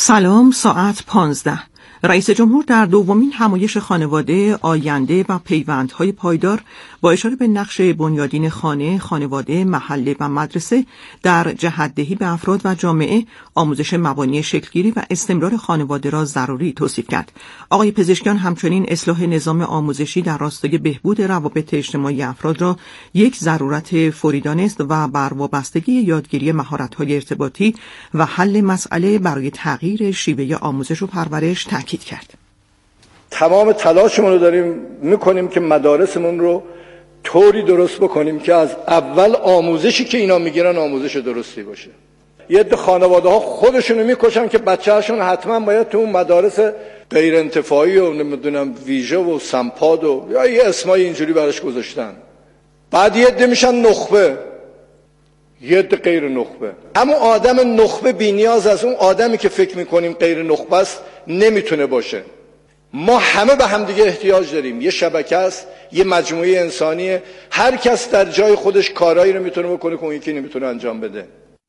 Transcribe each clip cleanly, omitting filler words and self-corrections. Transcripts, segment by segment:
سلام، ساعت 15. رئیس جمهور در دومین همایش خانواده، آینده و پیوندهای پایدار با اشاره به نقش بنیادین خانه، خانواده، محله و مدرسه در جهت‌دهی به افراد و جامعه، آموزش مبانی شکلگیری و استمرار خانواده را ضروری توصیف کرد. آقای پزشکیان همچنین اصلاح نظام آموزشی در راستای بهبود روابط اجتماعی افراد را یک ضرورت فوری دانست و بر وابستگی یادگیری مهارت‌های ارتباطی و حل مسئله برای تغییر شیوه آموزش و پرورش تاکید کرد. تمام تلاشمون رو داریم میکنیم که مدارسمون رو طوری درست بکنیم که از اول آموزشی که اینا میگیرن آموزش درستی باشه. یه عده خانواده ها خودشونو میکشن که بچه‌هاشون حتما باید تو اون مدارس غیر انتفاعی و نمیدونم ویژه و سمپاد و یا یه اسمای اینجوری براش گذاشتن. بعد یه عده میشن نخبه، یه عده غیر نخبه. اما آدم نخبه بی‌نیاز از اون آدمی که فکر میکنیم غیر نخبه است نمیتونه باشه. ما همه به هم دیگه احتیاج داریم. یه شبکه است، یه مجموعه انسانیه. هر کس در جای خودش کارایی رو میتونه بکنه که اون یکی نمیتونه انجام بده.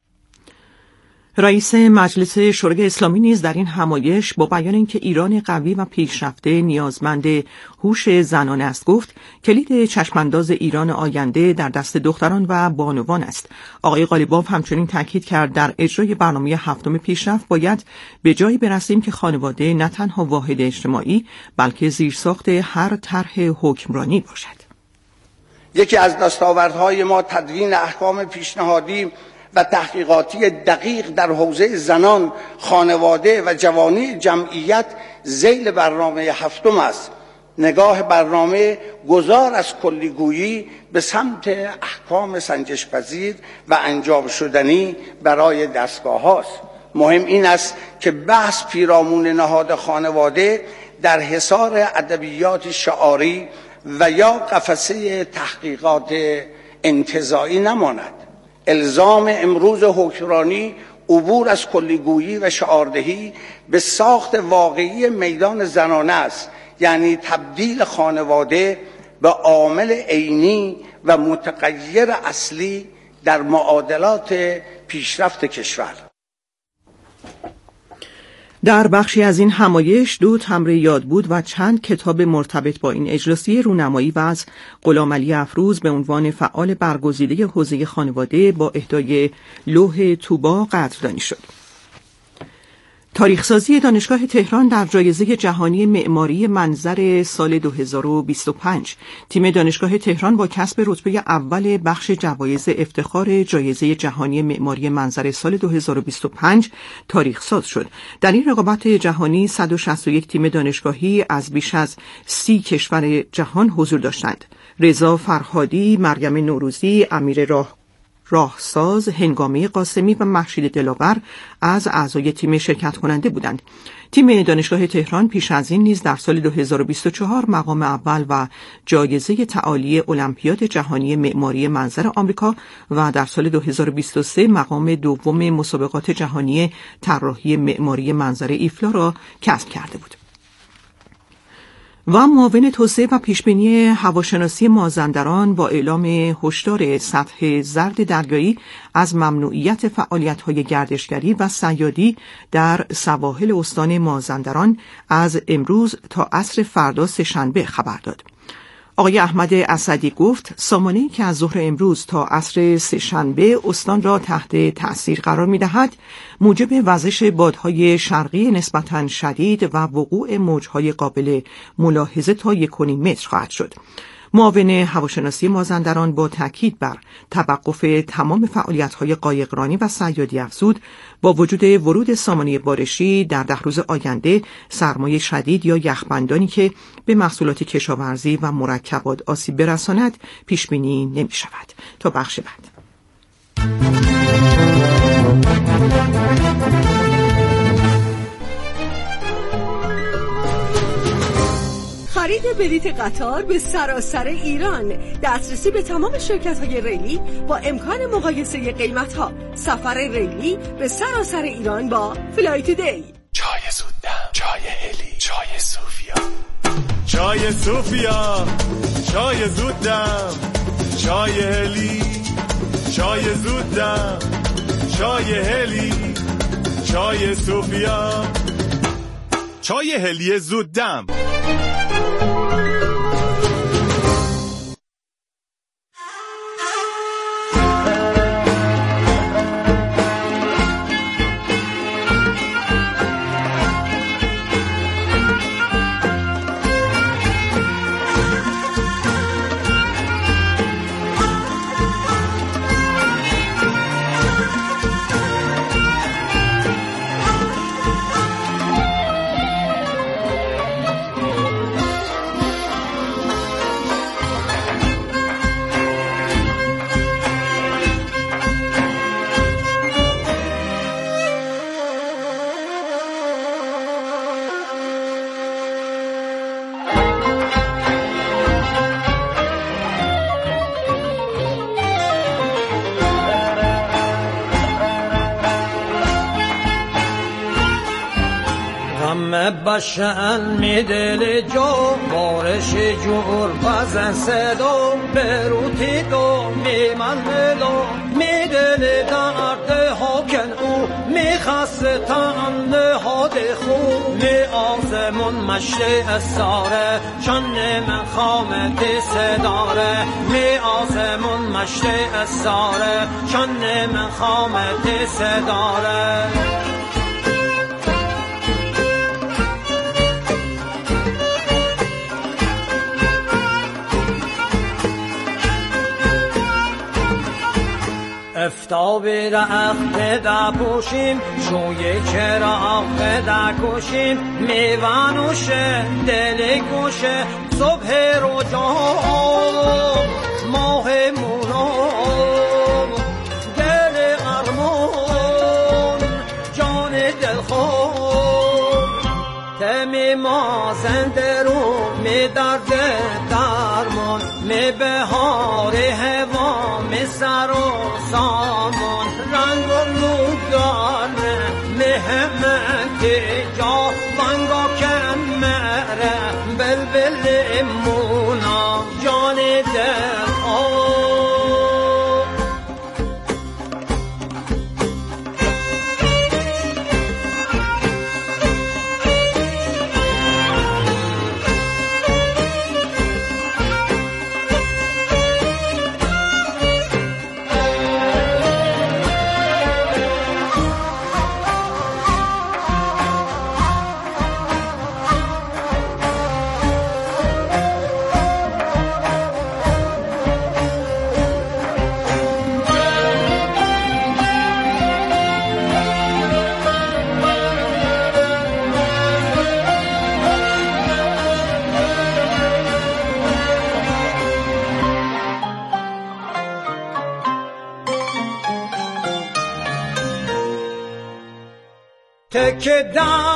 رئیس مجلس شورای اسلامی نیز در این همایش با بیان اینکه ایران قوی و پیشرفته نیازمند هوش زنانه است گفت کلید چشمانداز ایران آینده در دست دختران و بانوان است. آقای قالیباف همچنین تاکید کرد در اجرای برنامه هفتم پیشرفت باید به جایی برسیم که خانواده نه تنها واحد اجتماعی بلکه زیرساخت هر طرح حکمرانی باشد. یکی از دستاوردهای ما تدوین احکام پیشنهادی و تحقیقاتی دقیق در حوزه زنان، خانواده و جوانی جمعیت ذیل برنامه هفتم است. نگاه برنامه گذار از کلیگویی به سمت احکام سنجش‌پذیر و انجام شدنی برای دستگاه هاست. مهم این است که بحث پیرامون نهاد خانواده در حصار ادبیات شعاری و یا قفسه تحقیقات انتزاعی نماند. الزام امروز حکمرانی عبور از کلیگویی و شعاردهی به ساخت واقعی میدان زنانه است، یعنی تبدیل خانواده به عامل عینی و متغیر اصلی در معادلات پیشرفت کشور. در بخشی از این همایش 2 تمر یادبود و چند کتاب مرتبط با این اجلاسی رونمایی و از غلامعلی افروز به عنوان فعال برگزیده حوزه خانواده با اهدای لوح طوبا قدردانی شد. تاریخ‌سازی دانشگاه تهران در جایزه جهانی معماری منظر سال 2025. تیم دانشگاه تهران با کسب رتبه اول بخش جوایز افتخار جایزه جهانی معماری منظر سال 2025 تاریخ‌ساز شد. در این رقابت جهانی 161 تیم دانشگاهی از بیش از 30 کشور جهان حضور داشتند. رضا فرهادی، مریم نوروزی، امیر راهساز، هنگامه قاسمی و محشید دلاور از اعضای تیم شرکت کننده بودند. تیم دانشگاه تهران پیش از این نیز در سال 2024 مقام اول و جایزه تعالی المپیاد جهانی معماری منظر آمریکا و در سال 2023 مقام دوم مسابقات جهانی طراحی معماری منظر ایفلا را کسب کرده بود. و معاون توسعه و پیشبینی هواشناسی مازندران با اعلام هشدار سطح زرد دریایی از ممنوعیت فعالیت‌های گردشگری و صیادی در سواحل استان مازندران از امروز تا عصر فردا سه‌شنبه خبر داد. آقای احمد اسدی گفت سامانه‌ای که از ظهر امروز تا عصر سه‌شنبه استان را تحت تأثیر قرار می‌دهد موجب وزش بادهای شرقی نسبتاً شدید و وقوع موجهای قابل ملاحظه تا 1.5 متر خواهد شد. معاون هواشناسی مازندران با تاکید بر توقف تمام فعالیت‌های قایقرانی و صیادی افزود با وجود ورود سامانه بارشی در 10 روز آینده سرمای شدید یا یخبندانی که به محصولات کشاورزی و مرکبات آسیب برساند پیش بینی نمی‌شود. تا بخش بعد. خرید بلیت قطار به سراسر ایران، دسترسی به تمام شرکت‌های ریلی با امکان مقایسه قیمت‌ها، سفر ریلی به سراسر ایران با فلای تودی. چای زودم، چای هلی، چای صوفیا، چای صوفیا، چای زودم، چای هلی، چای زودم، چای هلی، چای سوفیا، چای هلی زود دم. بشن می دل جو بارش جور بزن صدا بروتی دو می ململو می دل درد حاکن او می خسته تن حاد خو می آزمون مشت اساره چن من خامت صداره می آزمون مشت اساره چن من خامت صداره افتابی رخت دا پوشیم شوی چراغ دا کشیم میوانوشه دل گوشه صبح روزا ماه مونو دل ارمون جان دل خون تمی ما زنده رو می درد درمان می بهار هوا می سر و سامان رنگ و نودانه مهمت جا بانگا کن مره بلبل مونا جان دل تک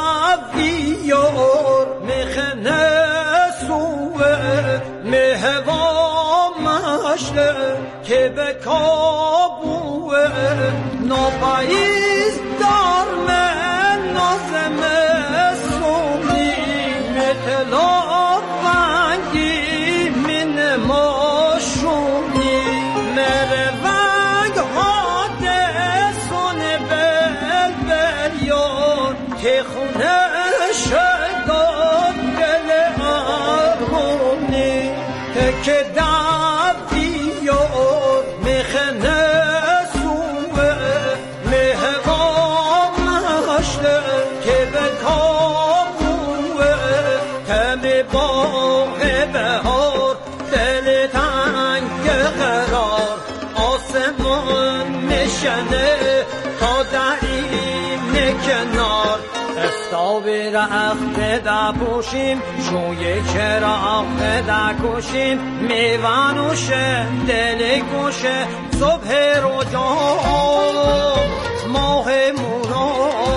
داویور میخنه سوه مهوا مشته که به کابوه نپاییز دار من نازمه سومی متلا ونگی من ماشونی مره ونگ هاده سونه بلبلیون که خونه شداد دل ارمونی که داویور میخنه سوه مهوا مشته که به کابوه تمی باغ بهار دل تنگ قرار آسمان میشنه تا دریم کنار افتابی رخت دا پوشیم شوی چراغ دا کشیم میوانوشه دل گوشه صبح روزا ماه مونو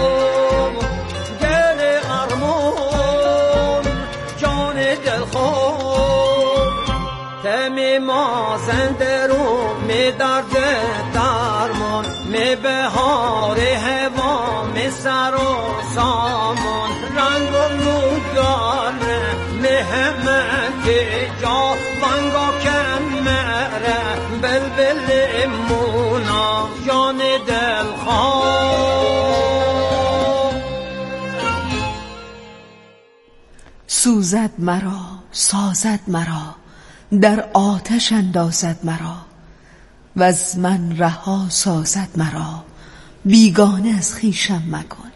دل ارمون جان دل خون تمی ما زنده رو می درد درمان می بهار هوا می سر و سامان رنگ و نودانه مهمت جا بانگا کن مره بلبل مونا جان دل خواه سوزد مرا، سازد مرا، در آتش اندازد مرا، و از من رها سازد مرا، بیگانه از خویشم مکن.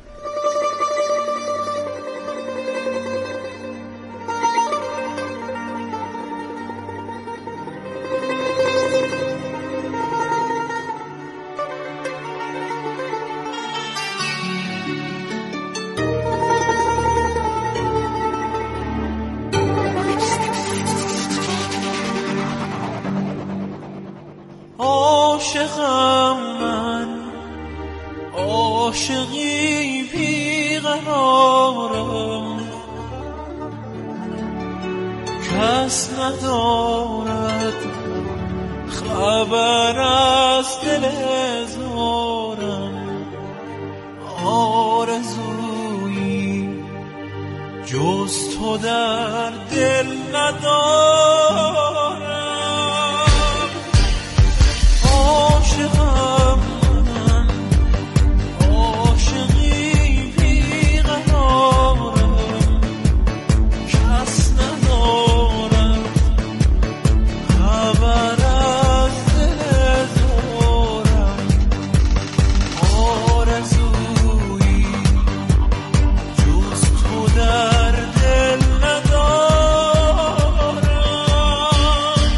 عاشقم من، عاشقی بیقرارم، کس ندارد خبر از دل زارم. آرزویی جز تو در دل ندارم. عاشقم من، عاشقی بیقرارم، کس ندارد خبر از دل زارم. آرزویی جز تو در دل ندارم.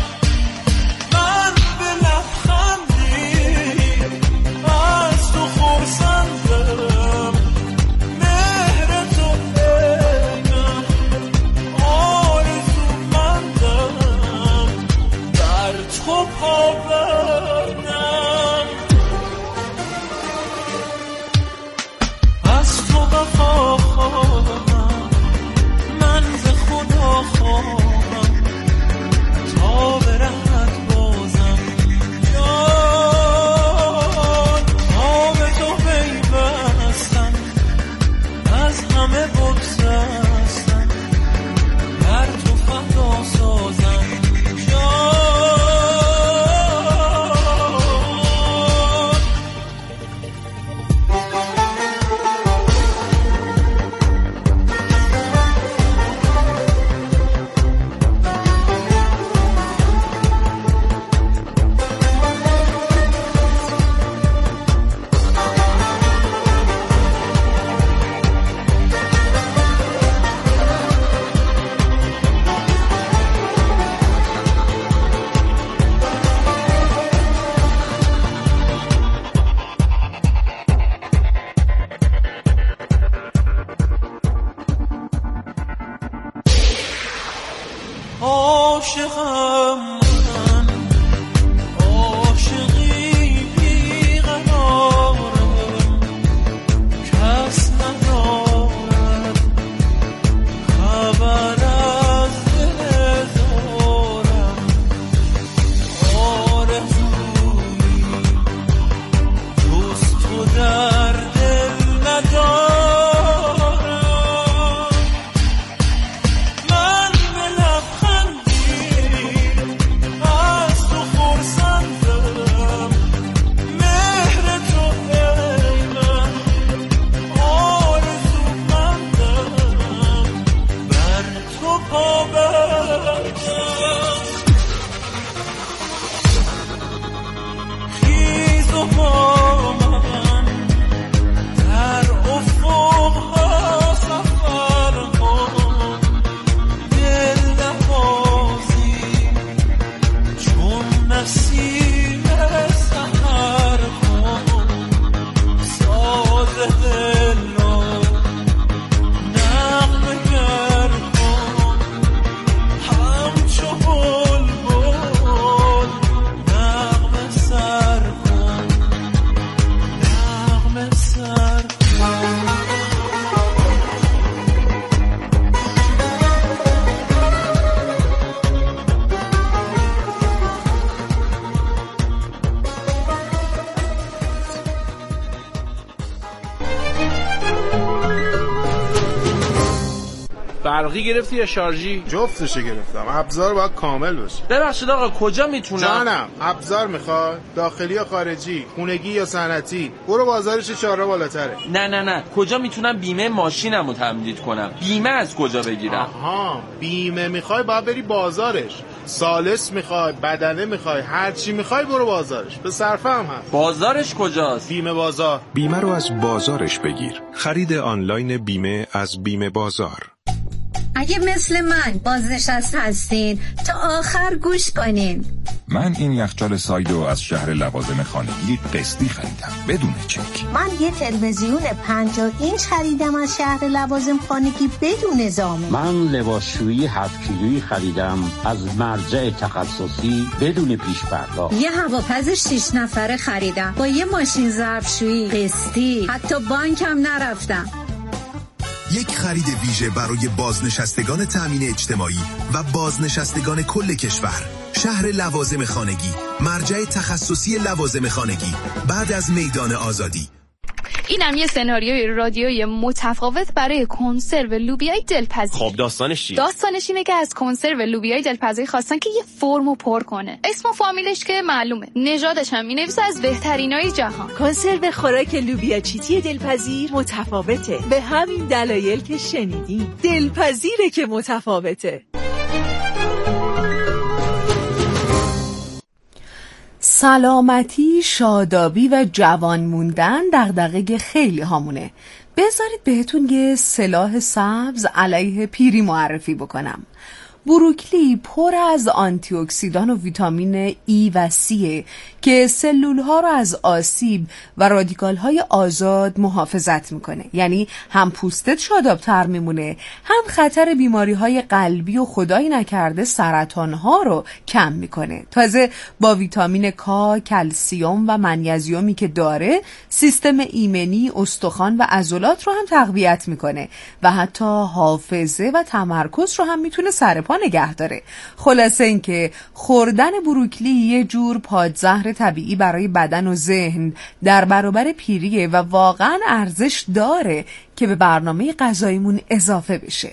برقی گرفتی یا شارژی؟ جفتشو گرفتم. ابزار باید کامل باشه. ببخشید آقا کجا میتونم؟ جانم، ابزار میخوای؟ داخلی یا خارجی؟ خونگی یا صنعتی؟ برو بازارش 4 بالاتره. نه کجا میتونم بیمه ماشینمو تمدید کنم؟ بیمه از کجا بگیرم؟ آها، بیمه میخوای باید بری بازارش. سالس میخوای، بدنه میخوای، هر چی میخوای برو بازارش. به صرفه هم هست. بازارش کجاست؟ بیمه بازار. بیمه رو از بازارش بگیر. خرید آنلاین بیمه از بیمه بازار. اگه مثل من بازنشسته هستین تا آخر گوش کنین. من این یخچال سایدو از شهر لوازم خانگی قسطی خریدم بدون چک. من یه تلویزیون 50 اینچ خریدم از شهر لوازم خانگی بدون زامن. من لباسشویی 7 کیلویی خریدم از مرجع تخصصی بدون پیش پرداخت. یه هواپز 6 نفره خریدم با یه ماشین ظرفشویی قسطی. حتی بانکم نرفتم. یک خرید ویژه برای بازنشستگان تامین اجتماعی و بازنشستگان کل کشور. شهر لوازم خانگی، مرجع تخصصی لوازم خانگی، بعد از میدان آزادی. اینم یه سناریوی رادیویی متفاوت برای کنسرو لوبیای دلپذیر. خب داستانش چیه؟ داستانش اینه که از کنسرو لوبیای دلپذیر خواستن که یه فرمو پر کنه. اسم و فامیلش که معلومه. نژادش هم می‌نویسه از بهترینای جهان. کنسرو خوراک لوبیا چیتی دلپذیر متفاوته. به همین دلایل که شنیدین. دلپذیره که متفاوته. سلامتی، شادابی و جوان موندن دغدغه خیلی هامونه. بذارید بهتون یه سلاح سبز علیه پیری معرفی بکنم. بروکلی پر از آنتی اکسیدان و ویتامین ای و سی که سلول‌ها رو از آسیب و رادیکال‌های آزاد محافظت میکنه. یعنی هم پوستت شاداب‌تر میمونه، هم خطر بیماری‌های قلبی و خدایی نکرده سرطان‌ها رو کم میکنه. تازه با ویتامین کا، کلسیم و منیزیومی که داره، سیستم ایمنی، استخوان و عضلات رو هم تقویت میکنه و حتی حافظه و تمرکز رو هم میتونه سرپا نگه داره. خلاصه این که خوردن بروکلی یه جور پادزهر طبیعی برای بدن و ذهن در برابر پیریه و واقعا ارزش داره که به برنامه غذاییمون اضافه بشه.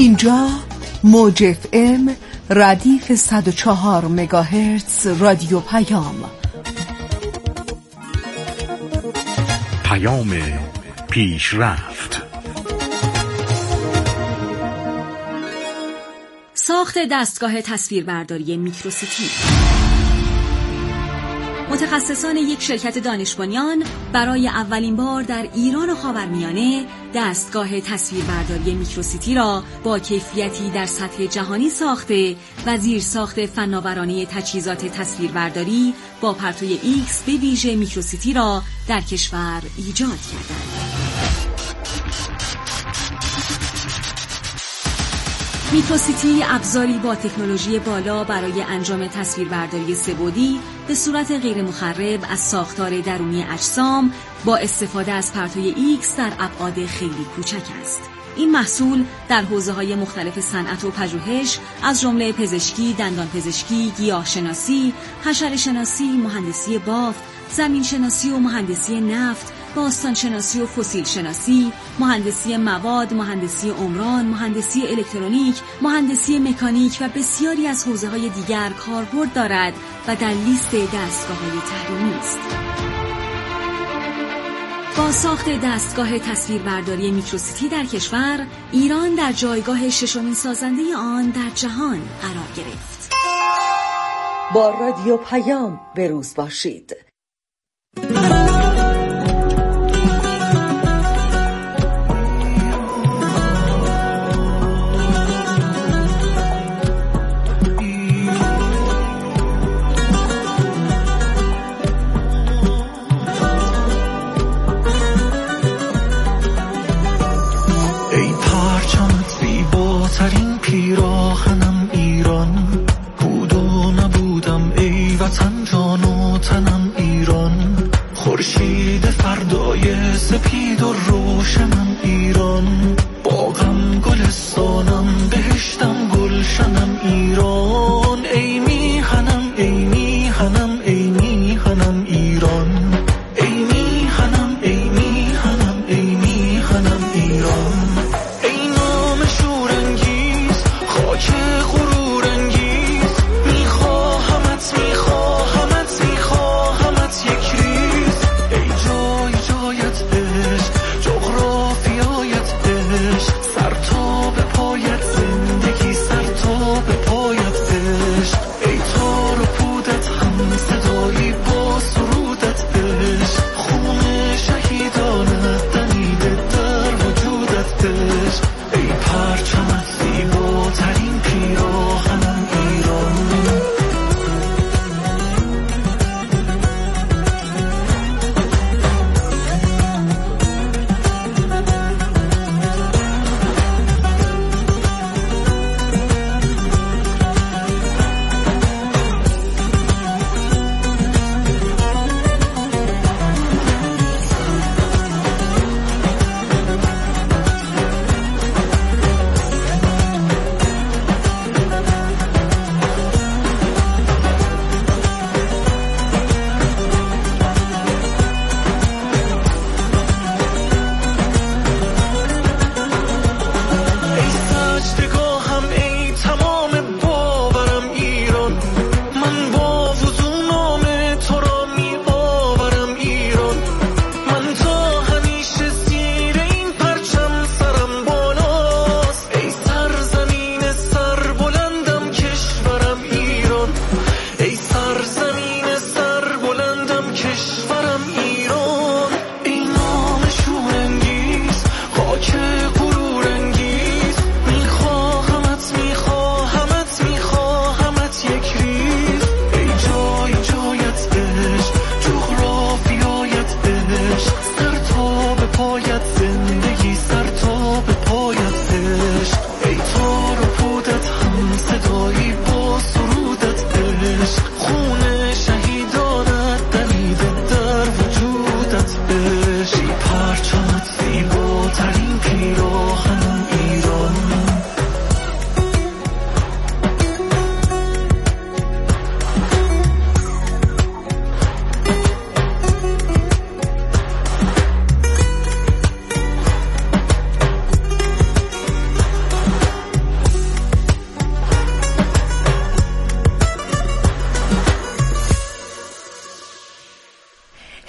اینجا موج FM ردیف 104 مگاهرتز رادیو پیام. پیام پیشرفت. ساخت دستگاه تصویربرداری میکروسیتی. متخصصان یک شرکت دانش‌بنیان برای اولین بار در ایران و خاورمیانه دستگاه تصویربرداری میکروسیتی را با کیفیتی در سطح جهانی ساخته و زیرساخت فناورانه تجهیزات تصویربرداری با پرتوی ایکس به ویژه میکروسیتی را در کشور ایجاد کردند. میکروسیتی ابزاری با تکنولوژی بالا برای انجام تصویربرداری سه‌بعدی به صورت غیر مخرب از ساختار درونی اجسام با استفاده از پرتوی ایکس در ابعاد خیلی کوچک است. این محصول در حوزه‌های مختلف صنعت و پژوهش از جمله پزشکی، دندانپزشکی، گیاهشناسی، حشره‌شناسی، مهندسی بافت، زمینشناسی و مهندسی نفت، باستانشناسی و فسیل شناسی، مهندسی مواد، مهندسی عمران، مهندسی الکترونیک، مهندسی مکانیک و بسیاری از حوزه‌های دیگر کاربرد دارد و در لیست دستگاه‌های تحریمی است. با ساخت دستگاه تصویربرداری میکروسیتی در کشور، ایران در جایگاه ششمین سازنده آن در جهان قرار گرفت. با رادیو پیام به روز باشید. ترین پیراهنم ایران بود و نبودم، ای وطن جان و تنم ایران. خورشید فردای سپید و روشنم ایران، باغم گلستانم بهشتم گلشنم ایران. ای میهنم ای میهنم ای میهنم ایران، ای میهنم ای میهنم ای میهنم ایران.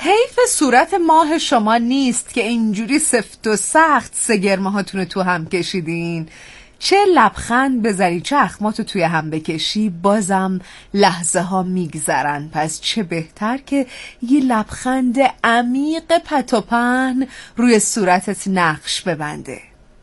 حیف صورت ماه شما نیست که اینجوری سفت و سخت سگرمه هاتونو تو هم کشیدین. چه لبخند بذاری چه اخماتو توی هم بکشی بازم لحظه ها میگذرن. پس چه بهتر که یه لبخند عمیق پت و پهن روی صورتت نقش ببنده.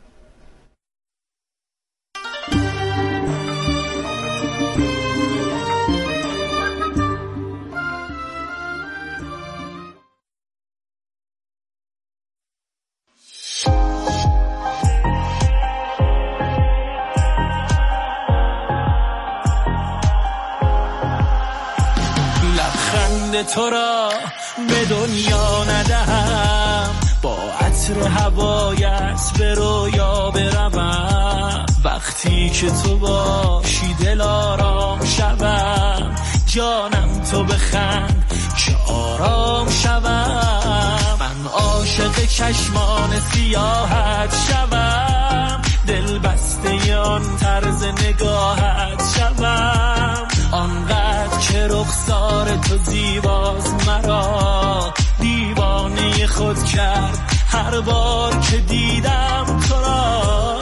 تو را به دنیا ندهم، با عطر هوایت به رویا بروم. وقتی که تو باشی دل آرام شوم، جانم تو بخند که آرام شوم. من عاشق چشمان سیاحت شوم، دل بسته آن طرز نگاهت شوم. آنقدر که رخسار تو زیباست مرا، دیوانه خود کرد هر بار که دیدم تو را.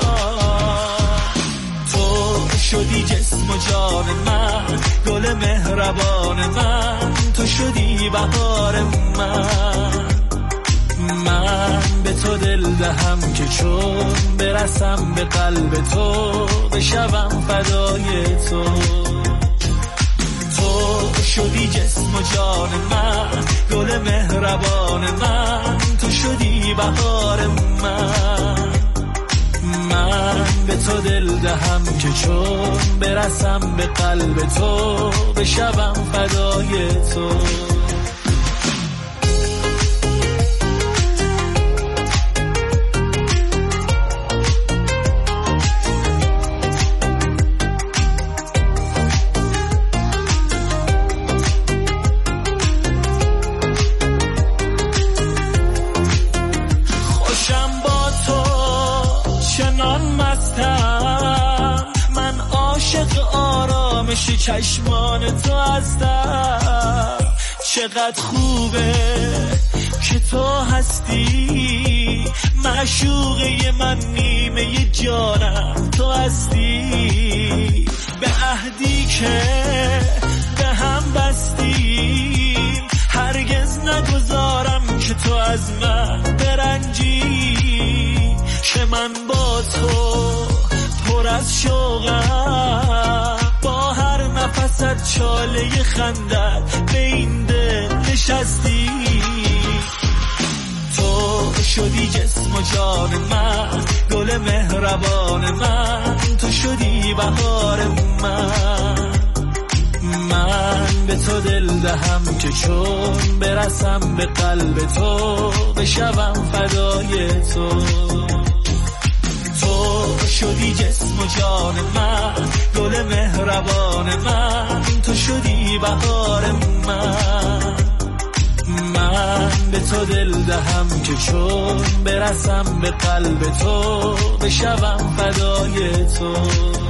تو شدی جسم و جان من، گل مهربان من، تو شدی بهار من به تو دل دهم که چون برسم به قلب تو بشوم فدای تو. تو شدی جسم و جان من، گل مهربان من، تو شدی بهار من به تو دل دهم که چون برسم به قلب تو بشوم فدای تو. چشمان تو هستم، چقدر خوبه که تو هستی. معشوقه من نیمه جانم تو هستی. به عهدی که به هم بستیم هرگز نگذارم که تو از من برنجی. که من با تو پر از شوقم، با هر نفست چاله خندت به این دل نشستی. تو شدی جسم و جان من، گل مهربان من، تو شدی بهار من به تو دل دهم که چون برسم به قلب تو بشوم فدای تو. تو شدی جسم و جان من، گل مهربان من، تو شدی بهار من به تو دل دهم که چون برسم به قلب تو بشوم فدای تو.